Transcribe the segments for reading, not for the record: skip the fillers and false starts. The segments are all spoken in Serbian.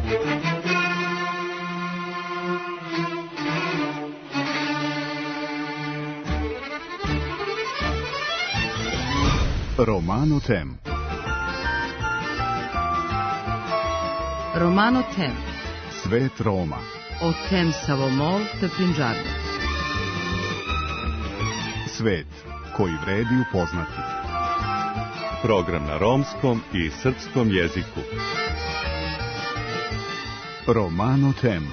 Romano Tem. Romano Tem. Svet Roma. O tem Savomol te Punjabi. Svet koji vredi upoznati. Program na romskom i srpskom jeziku. Romano Tem.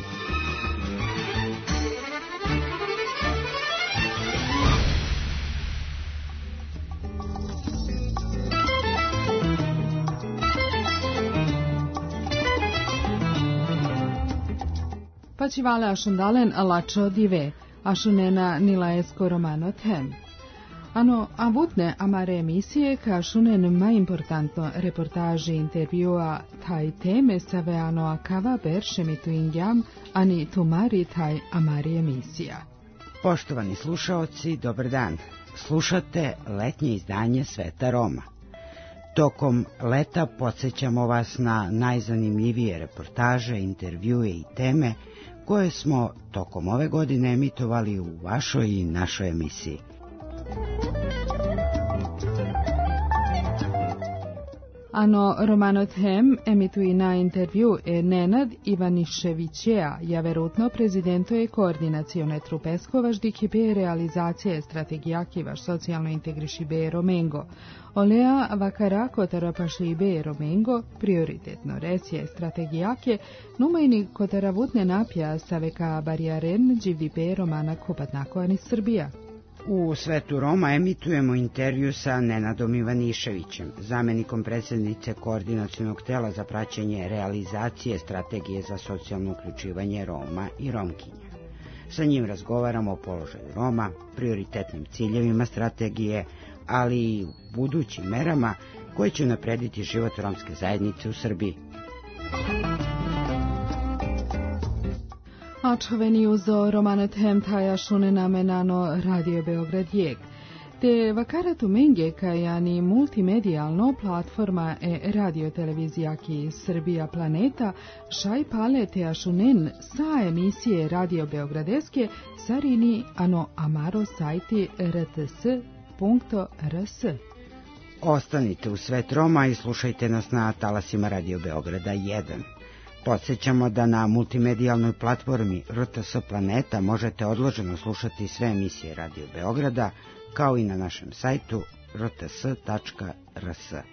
Pačivale ašundalen alačo dive, ašunena nilaesko Romano Tem. Ano avutne amare emisije ka šunen mai importanto reportaži intervjua taj teme save ano akava beršemi tu ingjam, ani tumari taj amari emisija. Poštovani slušaoci, dobar dan. Slušate letnje izdanje Sveta Roma. Tokom leta podsjećamo vas na najzanimljivije reportaže, intervjue i teme koje smo tokom ove godine emitovali u vašoj i našoj emisiji. Ano Romano Tem emituje na intervju Nenad Ivaniševićeja, ja verutno prezidento je koordinacione trupesko važdiki be realizacije strategijaki vaš socijalno integriši be Romengo. Olea vakarako tarapašli be Romengo, prioritetno resje strategijake, numajni kotaravutne napja saveka barijaren dživi be Romana Kupatnako ani Srbija. U Svetu Roma emitujemo intervju sa Nenadom Ivaniševićem, zamenikom predsjednice Koordinacionog tela za praćenje realizacije strategije za socijalno uključivanje Roma i Romkinja. Sa njim razgovaramo o položaju Roma, prioritetnim ciljevima strategije, ali i budućim merama koje će unaprediti život romske zajednice u Srbiji. Ačoveni uzo Romano Tem taja šunena menano Radio Beograd jeg. Te vakaratu menge kajani multimedijalno platforma radio televizijaki Srbija Planeta šaj pale te ašunen sa emisije Radio Beogradeske sarini ano amaro sajti rts.rs. Ostanite u Svet Roma i slušajte nas na talasima Radio Beograda 1. Podsjećamo da na multimedijalnoj platformi RTS Planeta možete odloženo slušati sve emisije Radio Beograda, kao i na našem sajtu rts.rs.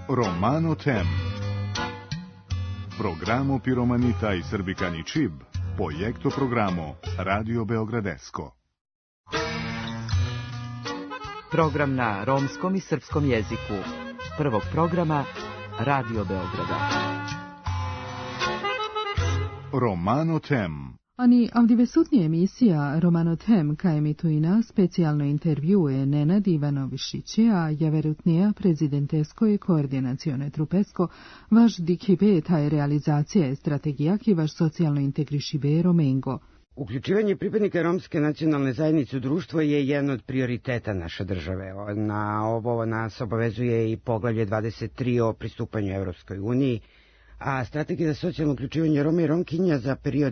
Romano Tem. Programo Piromanita i Srbikani Čib, projekto programo Radio Beogradesko. Program na romskom i srpskom jeziku. Prvog programa Radio Beograda. Romano Tem. Ani avdivesutnija emisija Romano Tem ka emituina specijalno intervjue Nenad Ivanovišićija, javerutnija prezidentesko i koordinacione trupesko, vaš dikibe taj realizacija je strategija ki vaš socijalno integrišibe Romengo. Uključivanje pripadnika romske nacionalne zajednice u društvo je jedan od prioriteta naše države. Na ovo nas obavezuje i poglavlje 23 o pristupanju Evropskoj uniji, a strategija za socijalno uključivanje Roma i Romkinja za period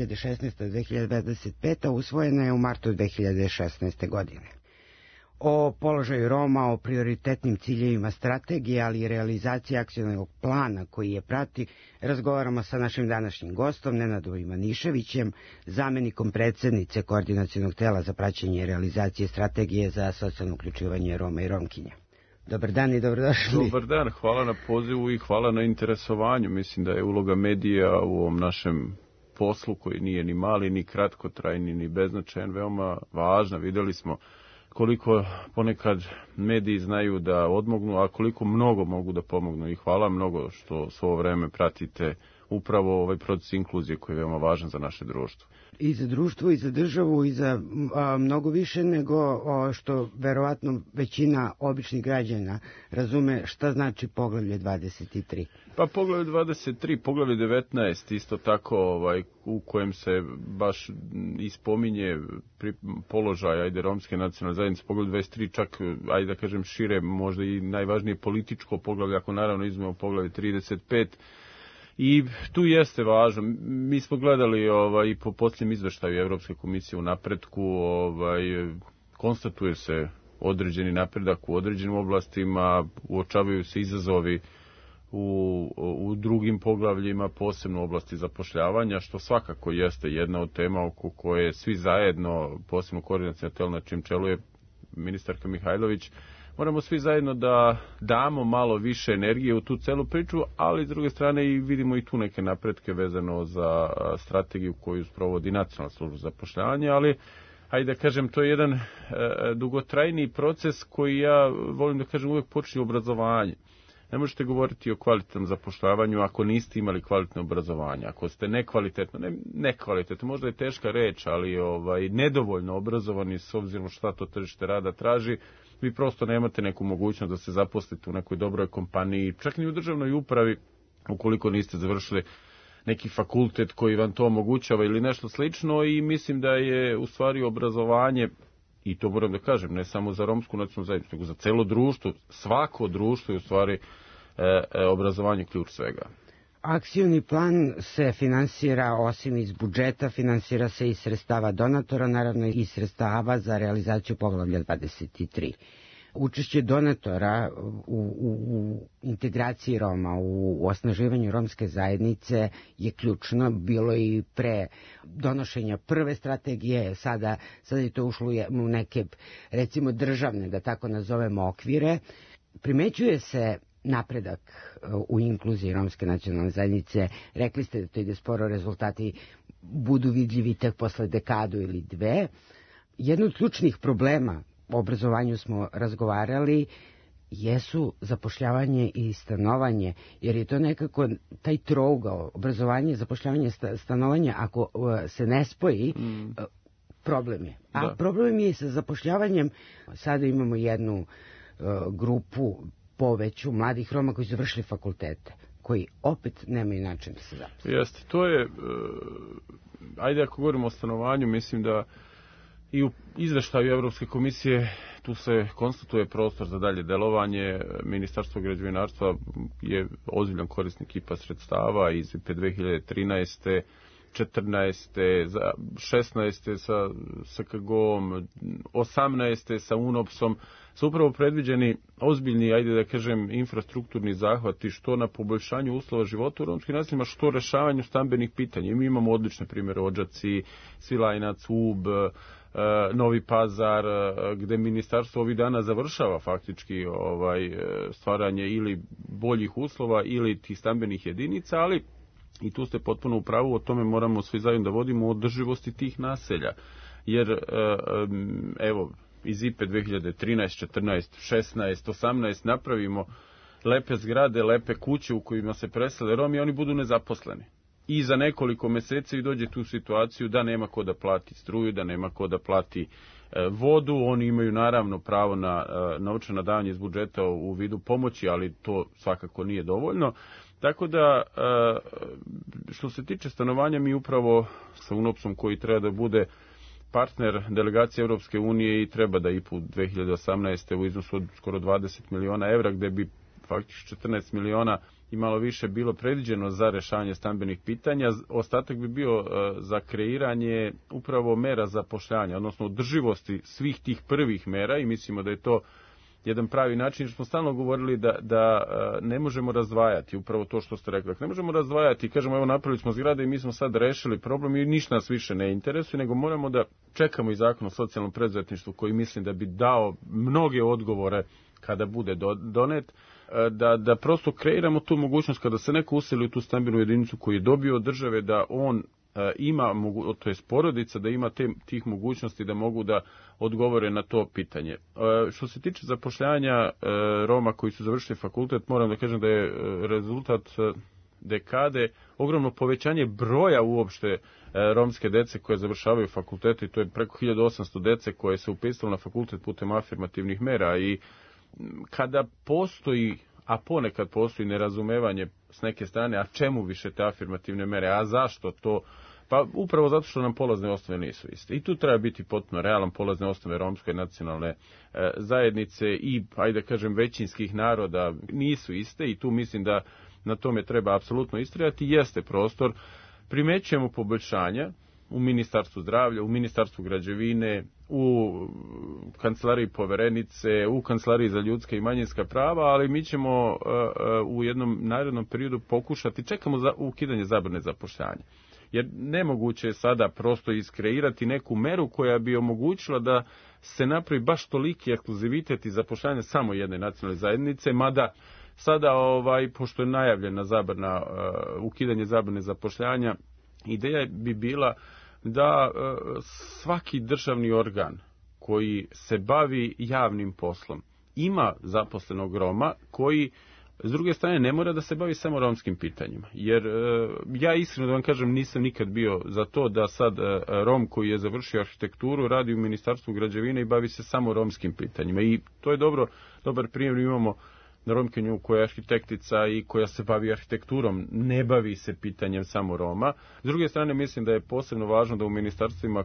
2016-2025 usvojena je u martu 2016. godine. O položaju Roma, o prioritetnim ciljevima strategije, ali i realizaciji akcionalnog plana koji je prati, razgovaramo sa našim današnjim gostom, Nenadom Ivaniševićem, zamenikom predsjednice Koordinacionog tela za praćenje i realizacije strategije za socijalno uključivanje Roma i Romkinja. Dobar dan i dobrodošli. Dobar dan, hvala na pozivu i hvala na interesovanju. Mislim da je uloga medija u ovom našem poslu, koji nije ni mali, ni kratkotrajni, ni beznačajan, veoma važna. Vidjeli smo koliko ponekad mediji znaju da odmognu, a koliko mnogo mogu da pomognu. I hvala mnogo što svo vreme pratite upravo ovaj proces inkluzije koji je veoma važan za naše društvo. I za društvo, i za državu, i za mnogo više nego što verovatno većina običnih građana razume šta znači poglavlje 23. Pa poglavlje 23, poglavlje 19, isto tako u kojem se baš ispominje položaj romske nacionalne zajednice, poglavlje 23 čak, da kažem šire, možda i najvažnije političko poglavlje, ako naravno izmemo poglavlje 35. I tu jeste važno. Mi smo gledali i po posljednjem izveštaju Evropske komisije u napretku, konstatuje se određeni napredak u određenim oblastima, uočavaju se izazovi u drugim poglavljima, posebno u oblasti zapošljavanja, što svakako jeste jedna od tema oko koje svi zajedno, posebno koordinaciono telo na čijem čelu je ministarka Mihajlović, moramo svi zajedno da damo malo više energije u tu celu priču, ali s druge strane i vidimo i tu neke napretke vezano za strategiju koju sprovodi Nacionalna služba za zapošljavanje, ali da kažem, to je jedan dugotrajni proces koji ja volim da kažem uvijek počinje obrazovanje. Ne možete govoriti o kvalitetnom zapošljavanju ako niste imali kvalitetno obrazovanje. Ako ste nekvalitetno, možda je teška reč, ali nedovoljno obrazovani s obzirom šta to tržište rada traži, vi prosto nemate neku mogućnost da se zaposlite u nekoj dobroj kompaniji, čak ni u državnoj upravi, ukoliko niste završili neki fakultet koji vam to omogućava ili nešto slično. I mislim da je u stvari obrazovanje, i to moram da kažem, ne samo za romsku nacionalnu zajednicu, nego za celo društvo, svako društvo je u stvari obrazovanje ključ svega. Akcioni plan se finansira osim iz budžeta, finansira se iz sredstava donatora, naravno i sredstava za realizaciju poglavlja 23. Učešće donatora u integraciji Roma, u osnaživanju romske zajednice je ključno, bilo i pre donošenja prve strategije, sada je to ušlo u neke, recimo državne, da tako nazovemo, okvire. Primećuje se napredak u inkluziji romske nacionalne zajednice. Rekli ste da to ide sporo, rezultati budu vidljivi tek posle dekadu ili dve. Jedno od ključnih problema o obrazovanju smo razgovarali jesu zapošljavanje i stanovanje, jer je to nekako taj trougao, obrazovanje, zapošljavanje, stanovanje, ako se ne spoji, problem je. A problem je i sa zapošljavanjem. Sada imamo jednu grupu poveću mladih Roma koji su završili fakultete, koji opet nemaju način da se zaposle. Jeste, to je, ako govorimo o stanovanju, mislim da i u izveštaju Evropske komisije tu se konstatuje prostor za dalje delovanje. Ministarstvo građevinarstva je ozbiljan korisnik IPA sredstava iz IPA 2013. 14. 16. sa SKG-om, 18. sa UNOPS-om, su upravo predviđeni ozbiljni, infrastrukturni zahvati, što na poboljšanju uslova života u romskim naseljima, što rešavanju stambenih pitanja. I mi imamo odlične primjere, Odžaci, Svilajnac, Ub, Novi Pazar, gde ministarstvo ovih dana završava faktički stvaranje ili boljih uslova ili tih stambenih jedinica, ali i tu ste potpuno u pravu, o tome moramo svi zajedno da vodimo o održivosti tih naselja. Jer, evo, iz IPE 2013, 14, 16, 18 napravimo lepe zgrade, lepe kuće u kojima se presele Romi i oni budu nezaposleni. I za nekoliko meseci vi dođete u situaciju da nema ko da plati struju, da nema ko da plati vodu. Oni imaju naravno pravo na novčano davanje iz budžeta u vidu pomoći, ali to svakako nije dovoljno. Tako da, što se tiče stanovanja, mi upravo sa UNOPS-om koji treba da bude partner delegacije Europske unije i treba da IPU 2018. u iznosu od skoro 20 miliona evra, gde bi faktički 14 miliona i malo više bilo predviđeno za rešavanje stambenih pitanja. Ostatak bi bio za kreiranje upravo mera zapošljavanja, odnosno održivosti svih tih prvih mera i mislimo da je to jedan pravi način, jer smo stalno govorili da ne možemo razdvajati, upravo to što ste rekli. Ne možemo razdvajati i kažemo evo napravili smo zgrade i mi smo sad rešili problem i ništa nas više ne interesuje, nego moramo da čekamo i zakon o socijalnom preduzetništvu koji mislim da bi dao mnoge odgovore kada bude donet, da prosto kreiramo tu mogućnost kada se neko useli u tu stambenu jedinicu koju je dobio od države, da on ima, to je porodica, da ima tih mogućnosti da mogu da odgovore na to pitanje. Što se tiče zapošljavanja Roma koji su završili fakultet, moram da kažem da je rezultat dekade ogromno povećanje broja uopšte romske dece koje završavaju fakultete i to je preko 1800 dece koje se upisalo na fakultet putem afirmativnih mera i kada postoji, a ponekad postoji nerazumevanje s neke strane, a čemu više te afirmativne mere, a zašto to? Pa upravo zato što nam polazne osnove nisu iste. I tu treba biti potpuno realan, polazne osnove romske nacionalne zajednice i, ajde da kažem, većinskih naroda nisu iste i tu mislim da na tome treba apsolutno istrajati. Jeste prostor, primećujemo poboljšanja u Ministarstvu zdravlja, u Ministarstvu građevine, u Kancelariji poverenice, u Kancelariji za ljudska i manjinska prava, ali mi ćemo u jednom narednom periodu pokušati, čekamo za ukidanje zabrane zapošljavanja. Jer nemoguće je sada prosto iskreirati neku meru koja bi omogućila da se napravi baš toliki ekskluzivitet i zapošljavanje samo jedne nacionalne zajednice, mada sada, pošto je najavljena zabrana, ukidanje zabrane zapošljavanja, ideja bi bila da svaki državni organ koji se bavi javnim poslom ima zaposlenog Roma koji s druge strane ne mora da se bavi samo romskim pitanjima. Jer ja iskreno da vam kažem nisam nikad bio za to da sad Rom koji je završio arhitekturu radi u Ministarstvu građevine i bavi se samo romskim pitanjima. I to je dobar primjer. Imamo na Romkinju koja je arhitektica i koja se bavi arhitekturom, ne bavi se pitanjem samo Roma. S druge strane mislim da je posebno važno da u ministarstvima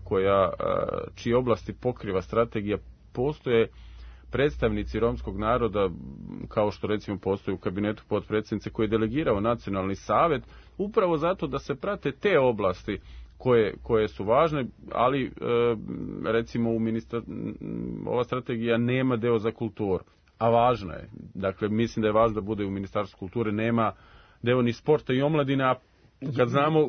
čije oblasti pokriva strategija postoje predstavnici romskog naroda, kao što recimo postoji u kabinetu potpredsjednice koji je delegirao nacionalni savet, upravo zato da se prate te oblasti koje su važne, ali recimo ova strategija nema deo za kulturu, a važna je. Dakle, mislim da je važno da bude u Ministarstvu kulture, nema deo ni sporta i omladine, a kad znamo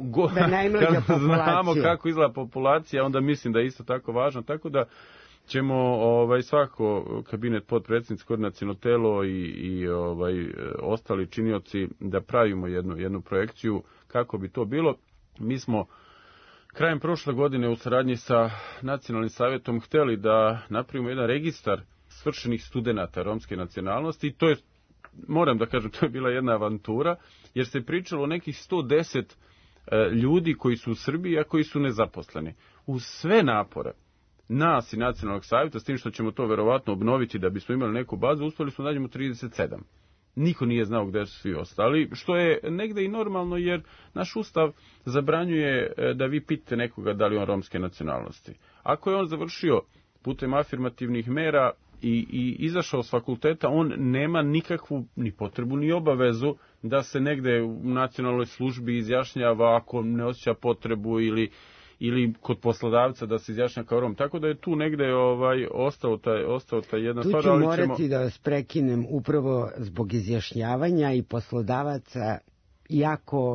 kako izgleda populacija, onda mislim da je isto tako važno, tako da ćemo svako kabinet potpredsjednice, koordinaciono telo i ostali činioci da pravimo jednu projekciju kako bi to bilo. Mi smo krajem prošle godine u saradnji sa Nacionalnim savjetom hteli da napravimo jedan registar svršenih studenata romske nacionalnosti i to je, moram da kažem, to je bila jedna avantura jer se pričalo o nekih 110 ljudi koji su u Srbiji, a koji su nezaposleni. Uz sve napore nas i Nacionalnog savjeta, s tim što ćemo to verovatno obnoviti da bismo imali neku bazu, uspeli smo da nađemo 37. Niko nije znao gde su svi ostali, što je negde i normalno jer naš ustav zabranjuje da vi pitate nekoga da li on romske nacionalnosti. Ako je on završio putem afirmativnih mera i izašao s fakulteta, on nema nikakvu ni potrebu ni obavezu da se negde u nacionalnoj službi izjašnjava ako ne osjeća potrebu ili kod poslodavca da se izjašnja kao Rom. Tako da je tu negde ostao taj jedna stvar. Tu ću morati da vas prekinem upravo zbog izjašnjavanja i poslodavaca jako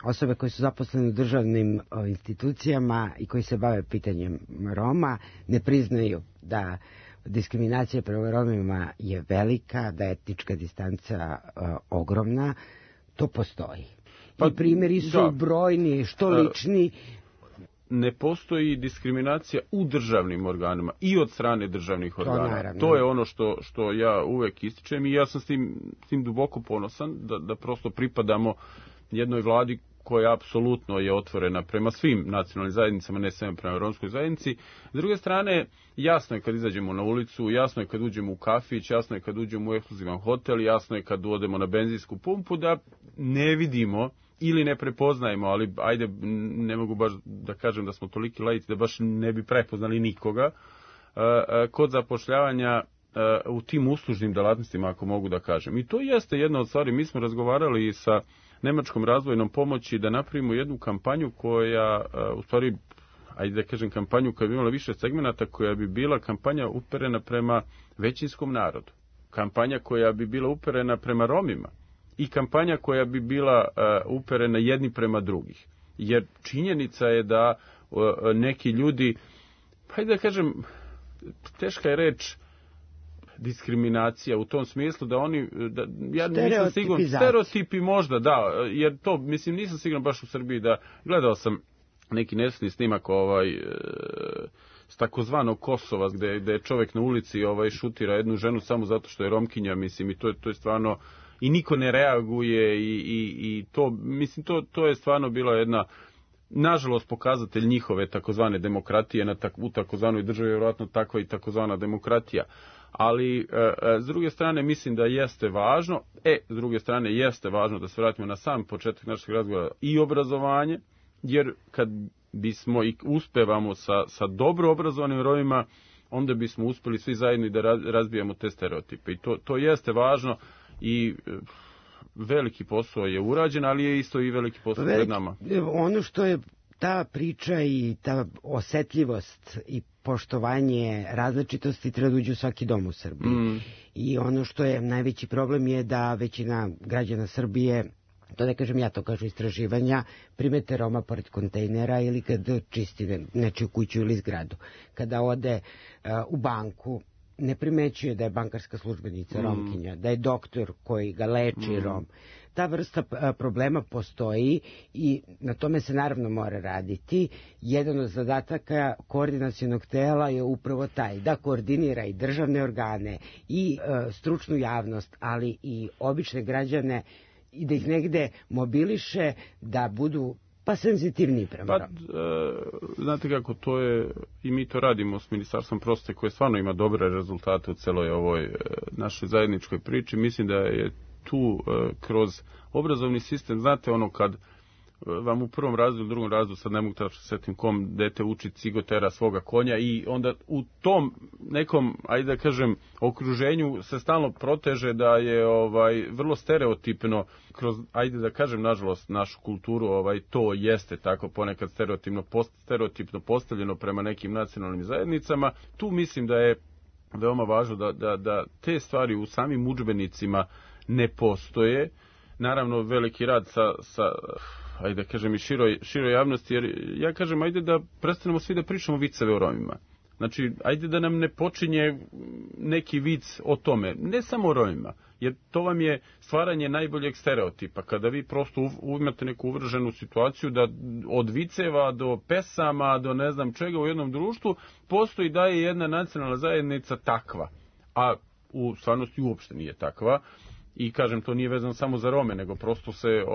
osobe koje su zaposlene u državnim institucijama i koji se bave pitanjem Roma ne priznaju da diskriminacija prema Romima je velika, da je etnička distanca ogromna. To postoji. Pa, i primjeri su brojni, što lični. Ne postoji diskriminacija u državnim organima i od strane državnih organa. To je ono što ja uvek ističem i ja sam s tim duboko ponosan da prosto pripadamo jednoj vladi koja apsolutno je otvorena prema svim nacionalnim zajednicama, ne samo prema romskoj zajednici. S druge strane, jasno je kad izađemo na ulicu, jasno je kad uđemo u kafić, jasno je kad uđemo u ekskluzivan hotel, jasno je kad odemo na benzinsku pumpu, da ne vidimo ili ne prepoznajemo, ali ajde, ne mogu baš da kažem da smo toliki laici da baš ne bi prepoznali nikoga, kod zapošljavanja u tim uslužnim delatnostima, ako mogu da kažem. I to jeste jedna od stvari. Mi smo razgovarali i sa Nemačkom razvojnom pomoći da napravimo jednu kampanju koja, u stvari, ajde da kažem kampanju koja bi imala više segmenata, koja bi bila kampanja uperena prema većinskom narodu. Kampanja koja bi bila uperena prema Romima. I kampanja koja bi bila uperena jedni prema drugih. Jer činjenica je da neki ljudi, pa da kažem, teška je reč diskriminacija u tom smislu da oni, ja nisam siguran, stereotipi možda, da, jer to, mislim, nisam siguran baš u Srbiji da, gledao sam neki nesretni snimak s takozvanog Kosova, gde je čovjek na ulici šutira jednu ženu samo zato što je Romkinja, mislim, i to je stvarno, i niko ne reaguje i to, mislim, to je stvarno bila jedna, nažalost, pokazatelj njihove takozvane demokratije u takozvanoj državi, vjerojatno takva i takozvana demokratija. Ali, s druge strane, mislim da jeste važno, s druge strane, jeste važno da se vratimo na sam početak našeg razgovora i obrazovanje, jer kad bismo i uspevamo sa dobro obrazovanim Romima, onda bismo uspeli svi zajedno da razbijamo te stereotipe. I to jeste važno i veliki posao je urađen, ali je isto i veliki posao pred nama. Ono što je ta priča i ta osetljivost i poštovanje različitosti treba da uđe u svaki dom u Srbiji. I ono što je najveći problem je da većina građana Srbije, to ne kažem ja, to kažu istraživanja, primete Roma pored kontejnera ili kad čisti nečiju kuću ili zgradu. Kada ode u banku, ne primećuje da je bankarska službenica Romkinja, da je doktor koji ga leči Rom. Ta vrsta problema postoji i na tome se naravno mora raditi. Jedan od zadataka koordinacionog tela je upravo taj, da koordinira i državne organe i stručnu javnost, ali i obične građane i da ih negde mobiliše da budu senzitivniji prema Romu. Znate kako, to je, i mi to radimo s Ministarstvom prosvete koje stvarno ima dobre rezultate u celoj ovoj našoj zajedničkoj priči. Mislim da je tu kroz obrazovni sistem, znate ono kad vam u prvom razredu, u drugom razredu, sad ne mogu tačno setim kom dete uči cigotera svoga konja i onda u tom nekom, ajde da kažem, okruženju se stalno proteže da je vrlo stereotipno kroz, ajde da kažem, nažalost, našu kulturu, to jeste tako ponekad stereotipno postavljeno prema nekim nacionalnim zajednicama. Tu mislim da je veoma važno da te stvari u samim udžbenicima ne postoje. Naravno, veliki rad sa ajde da kažem i široj javnosti, jer ja kažem, ajde da prestanemo svi da pričamo viceve o Romima. Znači, ajde da nam ne počinje neki vic o tome, ne samo o Romima, jer to vam je stvaranje najboljeg stereotipa, kada vi prosto imate neku uvrženu situaciju da od viceva do pesama, do ne znam čega u jednom društvu, postoji da je jedna nacionalna zajednica takva, a u stvarnosti uopšte nije takva. I kažem, to nije vezano samo za Rome, nego prosto se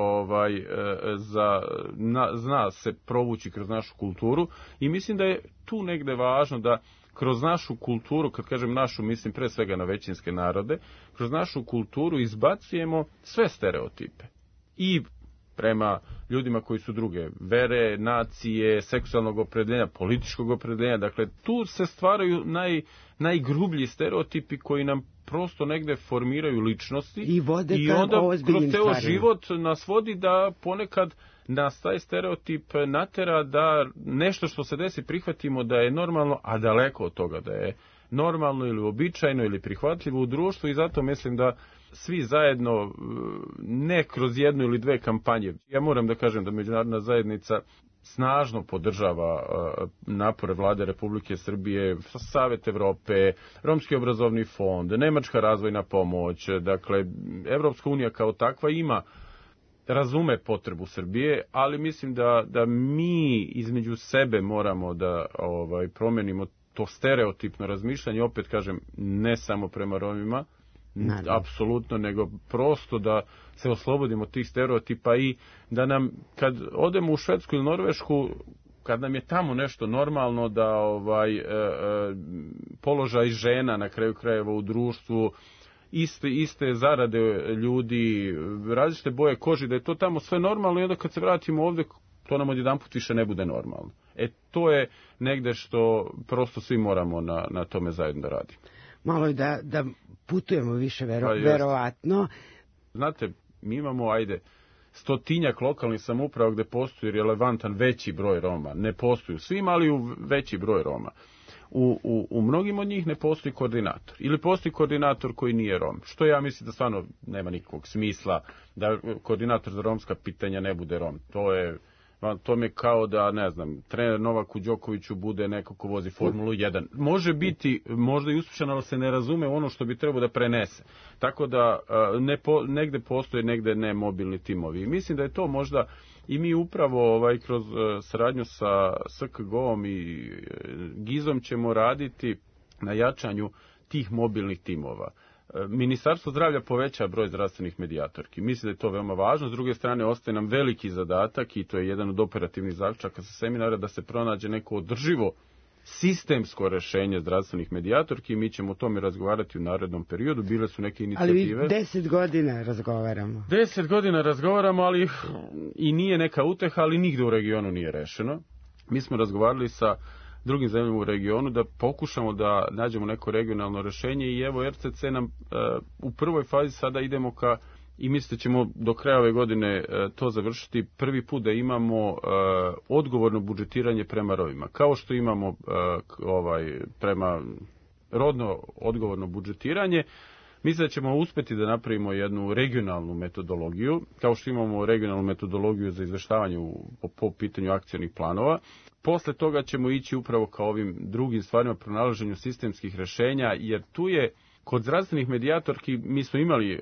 zna se provući kroz našu kulturu i mislim da je tu negde važno da kroz našu kulturu, kad kažem našu, mislim pre svega na većinske narode, kroz našu kulturu izbacujemo sve stereotipe. I prema ljudima koji su druge vere, nacije, seksualnog opredeljenja, političkog opredeljenja. Dakle, tu se stvaraju najgrublji stereotipi koji nam prosto negde formiraju ličnosti i onda kroz ceo život nas vodi da ponekad nas taj stereotip natera da nešto što se desi prihvatimo da je normalno, a daleko od toga da je normalno ili uobičajeno ili prihvatljivo u društvu i zato mislim da svi zajedno, ne kroz jednu ili dve kampanje. Ja moram da kažem da međunarodna zajednica snažno podržava napore vlade Republike Srbije, Savet Evrope, Romski obrazovni fond, Nemačka razvojna pomoć, dakle, Evropska unija kao takva razume potrebu Srbije, ali mislim da mi između sebe moramo da promenimo to stereotipno razmišljanje, opet kažem, ne samo prema Romima, apsolutno, nego prosto da se oslobodimo tih stereotipa i da nam, kad odemo u Švedsku ili Norvešku, kad nam je tamo nešto normalno, da položaj žena na kraju krajeva u društvu, iste zarade ljudi, različite boje koži, da je to tamo sve normalno i onda kad se vratimo ovdje, to nam odjedanput više ne bude normalno. To je negde što prosto svi moramo na tome zajedno da radimo. Malo je da putujemo više, verovatno. Znate, mi imamo, 100-tinjak lokalnih samouprava gde postoji relevantan veći broj Roma. Ne postoji u svim, ali u veći broj Roma. U mnogim od njih ne postoji koordinator. Ili postoji koordinator koji nije Rom. Što ja mislim da stvarno nema nikakvog smisla da koordinator za romska pitanja ne bude Rom. To mi je kao da, ne znam, trener Novaku Đokoviću bude neko ko vozi Formulu 1. Može biti, možda i uspješan, ali se ne razume ono što bi trebao da prenese. Tako da negde postoje, negde ne mobilni timovi. I mislim da je to možda i mi upravo kroz saradnju sa SKGO-om i GIZ-om ćemo raditi na jačanju tih mobilnih timova. Ministarstvo zdravlja poveća broj zdravstvenih medijatorki. Mislim da je to veoma važno. S druge strane, ostaje nam veliki zadatak, i to je jedan od operativnih zaključaka sa seminara, da se pronađe neko održivo sistemsko rešenje zdravstvenih medijatorki. Mi ćemo o tome razgovarati u narednom periodu. Bile su neke inicijative. Ali 10 godina razgovaramo. 10 godina razgovaramo, ali i nije neka uteha, ali nigde u regionu nije rešeno. Mi smo razgovarali sa drugim zemljama u regionu da pokušamo da nađemo neko regionalno rešenje i evo RCC nam u prvoj fazi sada idemo i mislim da ćemo do kraja ove godine to završiti, prvi put da imamo odgovorno budžetiranje prema Romima. Kao što imamo prema rodno odgovorno budžetiranje, mislim da ćemo uspeti da napravimo jednu regionalnu metodologiju, kao što imamo regionalnu metodologiju za izveštavanje po pitanju akcionih planova. Posle toga ćemo ići upravo kao ovim drugim stvarima, pronalaženju sistemskih rešenja, jer tu je kod zdravstvenih medijatorki, mi smo imali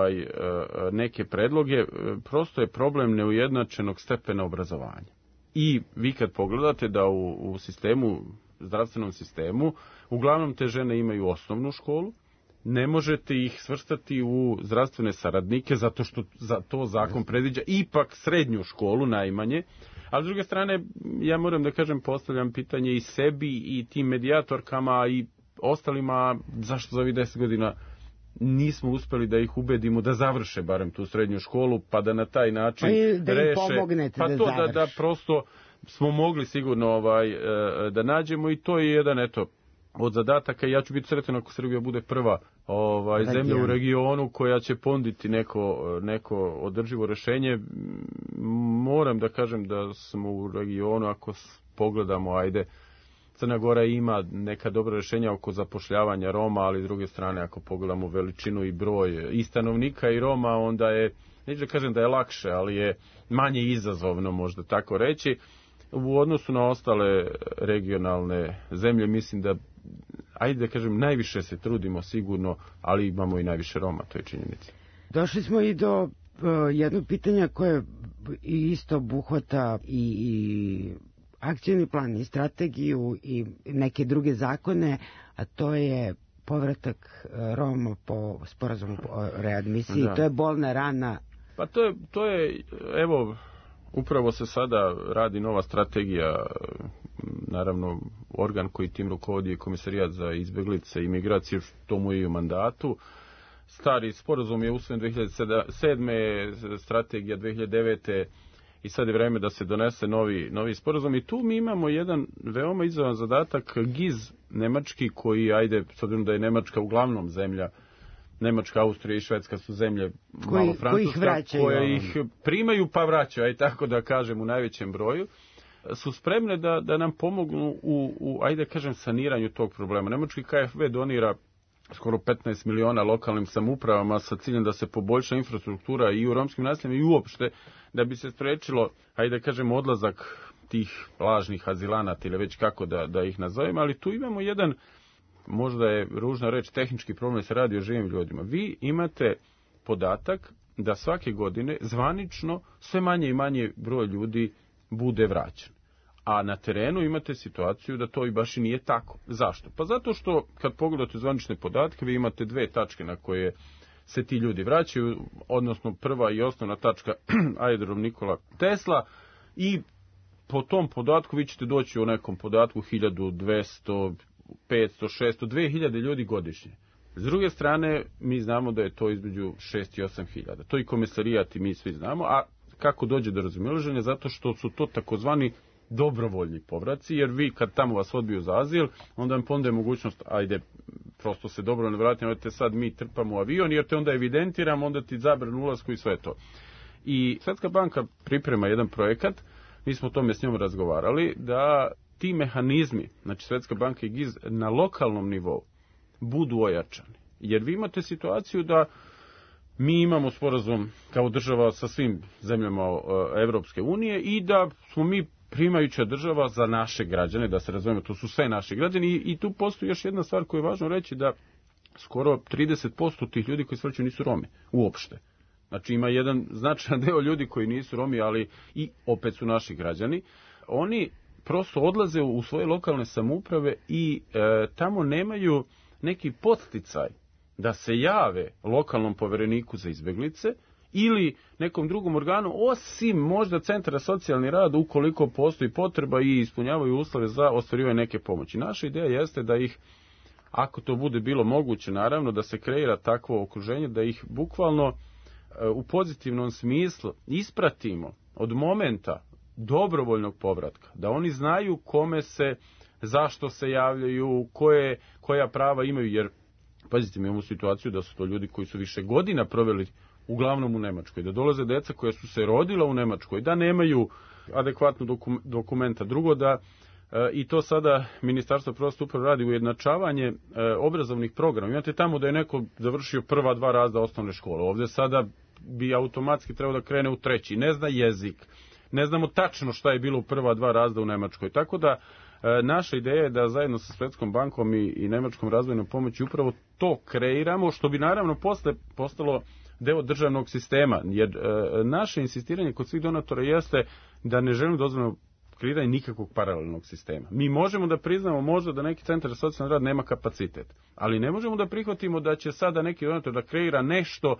neke predloge, prosto je problem neujednačenog stepena obrazovanja. I vi kad pogledate da u zdravstvenom sistemu, uglavnom te žene imaju osnovnu školu, ne možete ih svrstati u zdravstvene saradnike, zato što za to zakon predviđa ipak srednju školu najmanje. A s druge strane, ja moram da kažem, postavljam pitanje i sebi i tim medijatorkama i ostalima, zašto za ovih 10 godina nismo uspeli da ih ubedimo da završe barem tu srednju školu, pa da na taj način da reše. Im pomognete pa da to završe. da prosto smo mogli sigurno da nađemo i to je jedan, od zadataka. Ja ću biti sretan ako Srbija bude prva zemlja u regionu koja će ponuditi neko održivo rešenje. Moram da kažem da smo u regionu, ako pogledamo, Crna Gora ima neka dobra rešenja oko zapošljavanja Roma, ali s druge strane, ako pogledamo veličinu i broj i stanovnika i Roma, onda je, neću da kažem da je lakše, ali je manje izazovno, možda tako reći. U odnosu na ostale regionalne zemlje, mislim da, da kažem, najviše se trudimo sigurno, ali imamo i najviše Roma, to je činjenica. Došli smo i do jednog pitanja koje isto obuhvata i akcijni plan i strategiju i neke druge zakone, a to je povratak Roma po sporazumu o readmisiji. To je bolna rana. Pa to je, evo, upravo se sada radi nova strategija, naravno organ koji tim rukovodi je Komesarijat za izbeglice i migracije, što mu je i u mandatu. Stari sporazum je usvojen 2007. strategija 2009. i sad je vreme da se donese novi sporazum. I tu mi imamo jedan veoma izazovan zadatak, GIZ nemački, koji, s obzirom da je Nemačka uglavnom zemlja, Nemačka, Austrija i Švedska su zemlje, malo Francuska, koje ih primaju pa vraćaju, tako da kažem, u najvećem broju, su spremne da nam pomognu u saniranju tog problema. Nemački KfW donira skoro 15 miliona lokalnim samoupravama sa ciljem da se poboljša infrastruktura i u romskim naseljima i uopšte da bi se sprečilo, hajde da kažemo, odlazak tih lažnih azilanata ili već kako da ih nazovemo, ali tu imamo jedan, možda je ružna reč, tehnički problem, se radi o živim ljudima. Vi imate podatak da svake godine zvanično sve manje i manje broj ljudi bude vraćan. A na terenu imate situaciju da to i baš i nije tako. Zašto? Pa zato što kad pogledate zvanične podatke, vi imate dve tačke na koje se ti ljudi vraćaju, odnosno prva i osnovna tačka aerodrom Nikola Tesla, i po tom podatku vi ćete doći u nekom podatku 1200, 500, 600, 2000 ljudi godišnje. S druge strane, mi znamo da je to između 6 i 8 hiljada. To i komisarijat i mi svi znamo, a kako dođe do razumilaženja? Zato što su to takozvani dobrovoljni povraci, jer vi kad tamo vas odbiju za azil, onda vam ponude mogućnost, ajde, prosto se dobrovoljno vratite, odete sad mi trpamo avion, jer te onda evidentiramo, onda ti zabranu ulasku i sve to. I Svetska banka priprema jedan projekat, mi smo o tome s njom razgovarali, da ti mehanizmi, znači Svetska banka i GIZ na lokalnom nivou, budu ojačani. Jer vi imate situaciju da mi imamo sporazum kao država sa svim zemljama Evropske unije i da smo mi primajuća država za naše građane, da se razumemo, to su sve naši građani i tu postoji još jedna stvar koju je važno reći, da skoro 30% tih ljudi koji se vraćaju nisu Romi, uopšte. Znači ima jedan značajan deo ljudi koji nisu Romi, ali i opet su naši građani. Oni prosto odlaze u svoje lokalne samouprave i tamo nemaju neki podsticaj da se jave lokalnom povereniku za izbeglice ili nekom drugom organu, osim možda centra socijalni rad, ukoliko postoji potreba i ispunjavaju uslove za ostvarivanje neke pomoći. Naša ideja jeste da ih, ako to bude bilo moguće, naravno, da se kreira takvo okruženje, da ih bukvalno u pozitivnom smislu ispratimo od momenta dobrovoljnog povratka, da oni znaju kome se, zašto se javljaju, koja prava imaju, jer, pazite, mi imamo situaciju da su to ljudi koji su više godina proveli uglavnom u Nemačkoj, da dolaze deca koja su se rodila u Nemačkoj, da nemaju adekvatnu dokumenta. Drugo, da i to sada Ministarstvo prosvete upravo radi ujednačavanje obrazovnih programa. Imate tamo da je neko završio prva 2 razreda osnovne škole. Ovdje sada bi automatski trebao da krene u 3. Ne zna jezik. Ne znamo tačno šta je bilo u prva 2 razreda u Nemačkoj. Tako da naša ideja je da zajedno sa Svetskom bankom i Nemačkom razvojnom pomoći upravo to kreiramo, što bi naravno posle postalo deo državnog sistema, jer naše insistiranje kod svih donatora jeste da ne želimo dozvoljeno kreiranje nikakvog paralelnog sistema. Mi možemo da priznamo možda da neki centar za socijalni rad nema kapacitet, ali ne možemo da prihvatimo da će sada neki donator da kreira nešto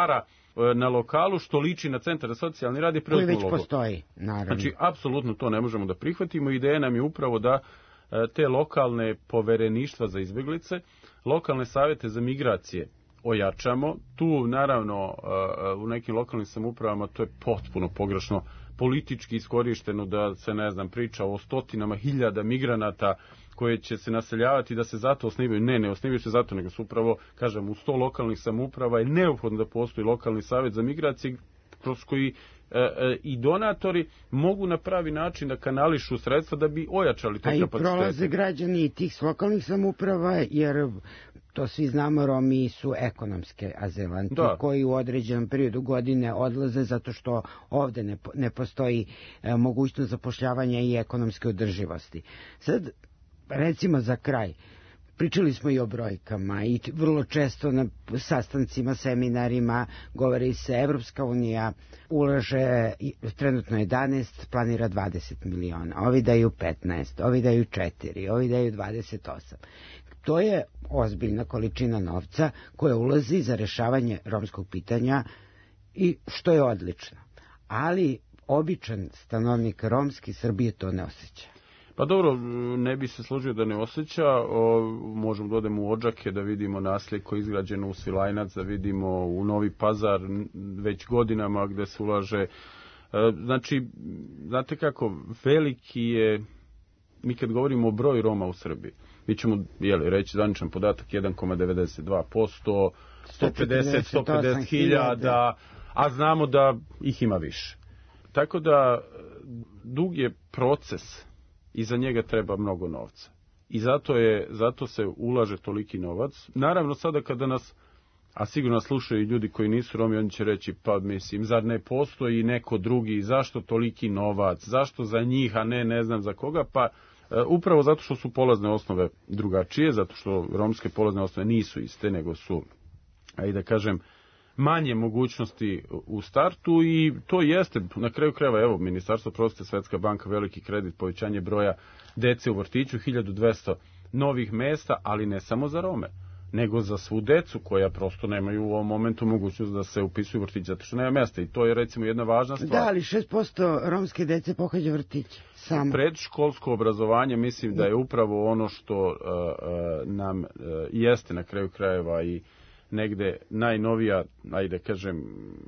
na lokalu što liči na centar za socijalni rad i koji već postoji, naravno. Znači, apsolutno to ne možemo da prihvatimo. Ideja nam je upravo da te lokalne povereništva za izbjeglice, lokalne savjete za migracije ojačamo. Tu, naravno, u nekim lokalnim samoupravama to je potpuno pogrešno politički iskorišteno, da se, ne znam, priča o stotinama hiljada migranata koje će se naseljavati, da se zato osnivaju. Ne osnivaju se zato, nego su upravo, kažem, u 100 lokalnih samouprava je neophodno da postoji lokalni savjet za migracije, kroz koji i donatori mogu na pravi način da kanališu sredstva da bi ojačali te kapacitete. A i prolaze građani tih lokalnih samouprava, jer to svi znamo, Romi su ekonomske azilanti koji u određenom periodu godine odlaze zato što ovde ne postoji mogućnost zapošljavanja i ekonomske održivosti. Sad, recimo za kraj, pričali smo i o brojkama i vrlo često na sastancima, seminarima govori se Evropska unija ulaže trenutno 11, planira 20 miliona, ovi daju 15, ovi daju 4, ovi daju 28. To je ozbiljna količina novca koja ulazi za rešavanje romskog pitanja i što je odlično. Ali običan stanovnik romski Srbije to ne osjeća. Pa dobro, ne bi se složio da ne osjeća, možemo da odemo u Odžake, da vidimo naselje koje je izgrađeno u Svilajnac, da vidimo u Novi Pazar već godinama gde se ulaže. Znači, znate kako, veliki je, mi kad govorimo o broju Roma u Srbiji, mi ćemo reći zvaničan podatak 1,92%, 150 hiljada, a znamo da ih ima više. Tako da dug je proces i za njega treba mnogo novca. i zato se ulaže toliki novac. Naravno, sada kada nas, a sigurno nas slušaju ljudi koji nisu Romi, oni će reći, pa mislim, zar ne postoji neko drugi, zašto toliki novac, zašto za njih, a ne znam za koga, pa upravo zato što su polazne osnove drugačije, zato što romske polazne osnove nisu iste, nego su, ajde da kažem, manje mogućnosti u startu i to jeste, na kraju krajeva, evo, Ministarstvo prosvete, Svetska banka, veliki kredit, povećanje broja dece u vrtiću, 1200 novih mesta, ali ne samo za Rome, nego za svu decu koja prosto nemaju u ovom momentu mogućnost da se upisuju u vrtić, zato što nema mesta i to je recimo jedna važna stvar. Da, ali 6% romske dece pohađa vrtić. Samo. Predškolsko obrazovanje mislim da je upravo ono što nam jeste na kraju krajeva i negde najnovija, ajde kažem,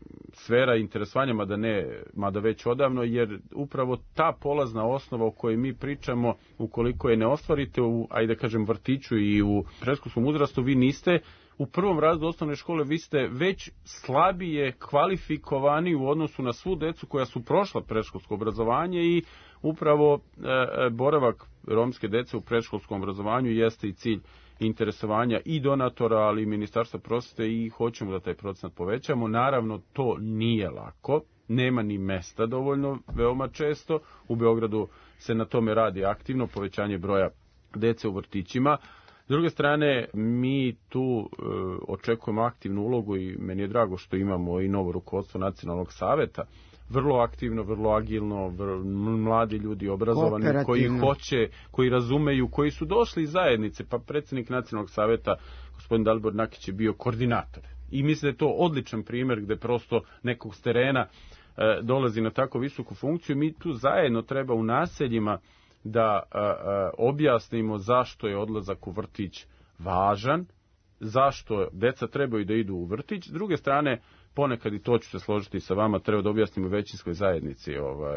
sfera interesovanja, mada već odavno, jer upravo ta polazna osnova o kojoj mi pričamo, ukoliko je ne ostvarite u, ajde kažem, vrtiću i u predškolskom uzrastu, vi niste u prvom razredu osnovne škole, vi ste već slabije kvalifikovani u odnosu na svu decu koja su prošla predškolsko obrazovanje i upravo boravak romske dece u predškolskom obrazovanju jeste i cilj interesovanja i donatora, ali i Ministarstva prosvete i hoćemo da taj procenat povećamo. Naravno, to nije lako, nema ni mesta dovoljno veoma često. U Beogradu se na tome radi aktivno, povećanje broja dece u vrtićima. S druge strane, mi tu očekujemo aktivnu ulogu i meni je drago što imamo i novo rukovodstvo Nacionalnog saveta, vrlo aktivno, vrlo agilno, mladi ljudi obrazovani, koji hoće, koji razumeju, koji su došli iz zajednice, pa predsjednik Nacionalnog saveta, gospodin Dalibor Nakić, je bio koordinator. I mislim da je to odličan primjer gde prosto nekog s terena dolazi na tako visoku funkciju. Mi tu zajedno treba u naseljima da objasnimo zašto je odlazak u vrtić važan, zašto deca trebaju da idu u vrtić. S druge strane, ponekad, i to ću se složiti sa vama, treba da objasnimo većinskoj zajednici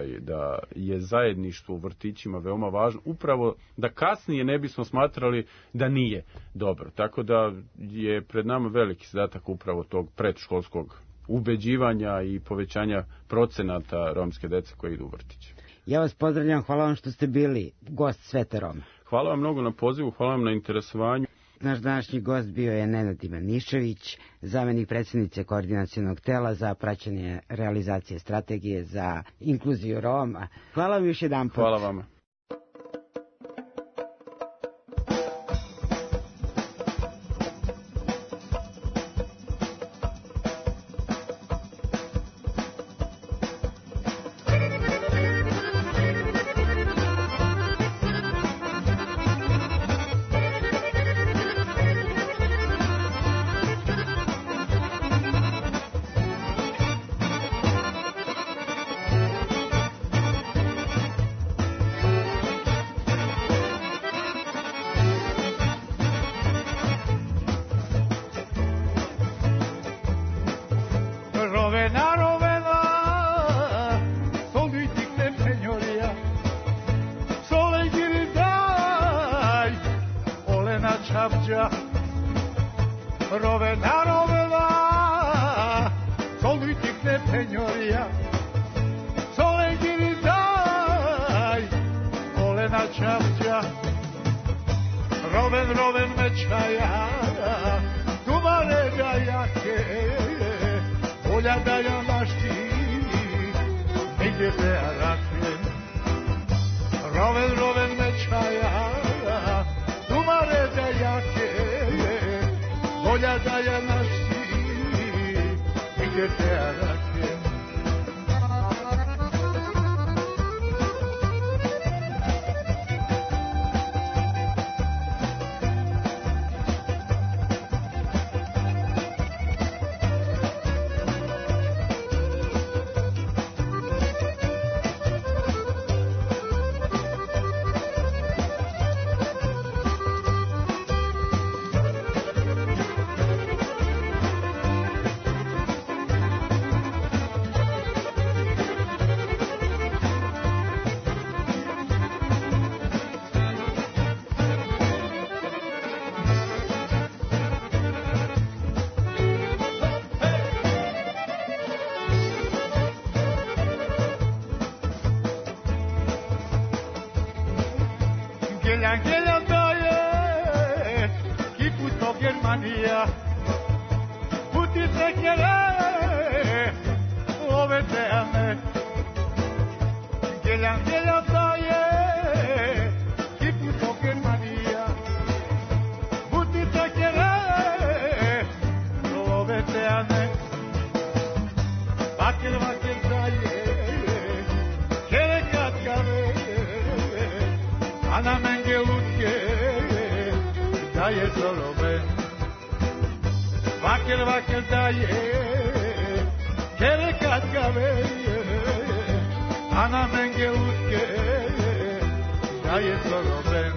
da je zajedništvo u vrtićima veoma važno, upravo da kasnije ne bismo smatrali da nije dobro. Tako da je pred nama veliki zadatak upravo tog predškolskog ubeđivanja i povećanja procenata romske dece koje idu u vrtić. Ja vas pozdravljam, hvala vam što ste bili gost Svete Rome. Hvala vam mnogo na pozivu, hvala vam na interesovanju. Naš današnji gost bio je Nenad Ivanišević, zamenik predsjednice Koordinacionog tela za praćenje realizacije strategije za inkluziju Roma. Hvala vam još jedan put. Hvala vama. Gelen gelen dayı Germania, utice kere, ove teame, gelan daje, kiputo Germania, utice kere, ove teame, vaker daje, kere katkave, ana menge utke, daje solome. Vaker daje, kere katkave, ana menge utke, daje solome.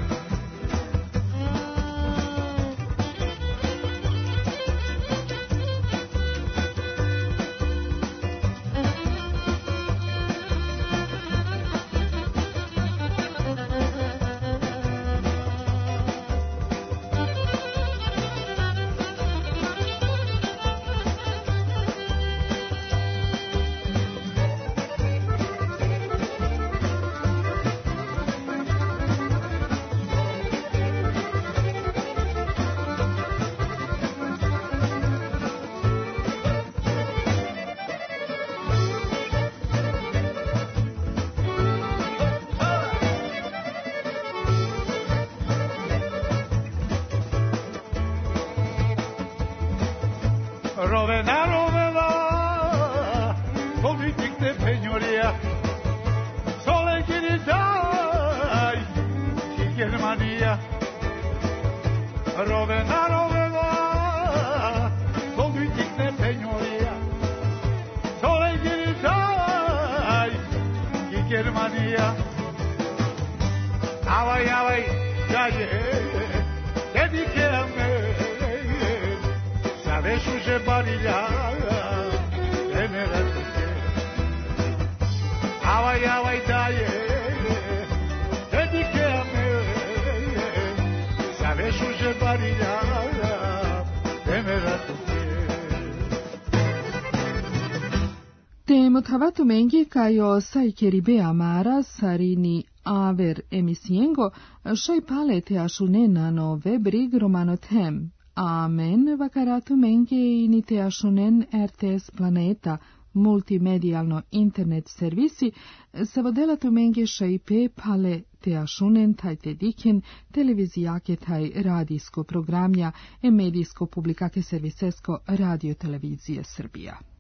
Rovena, politik de peñoria, sole giridai, ki Germania. Rovena, politik de peñoria, sole giridai, ki Germania. Avay, daje, dedikeme. Sabes že barilja, emeratuke. Avay daje, dedikeme. Sabes že barilja, emeratuke. Temotavatu mengi kajo saikeribe amara sarini aver emisiengo shoi palete ashunena no vebrig romanothem. Amen vakaratu menge inite ashunen RTS Planeta multimedijalno internet servisi savodelatu menge šaipe pale te ashunen taj te diken televizijake taj radijsko programja e medijsko publikake servisesko radio televizije Srbija.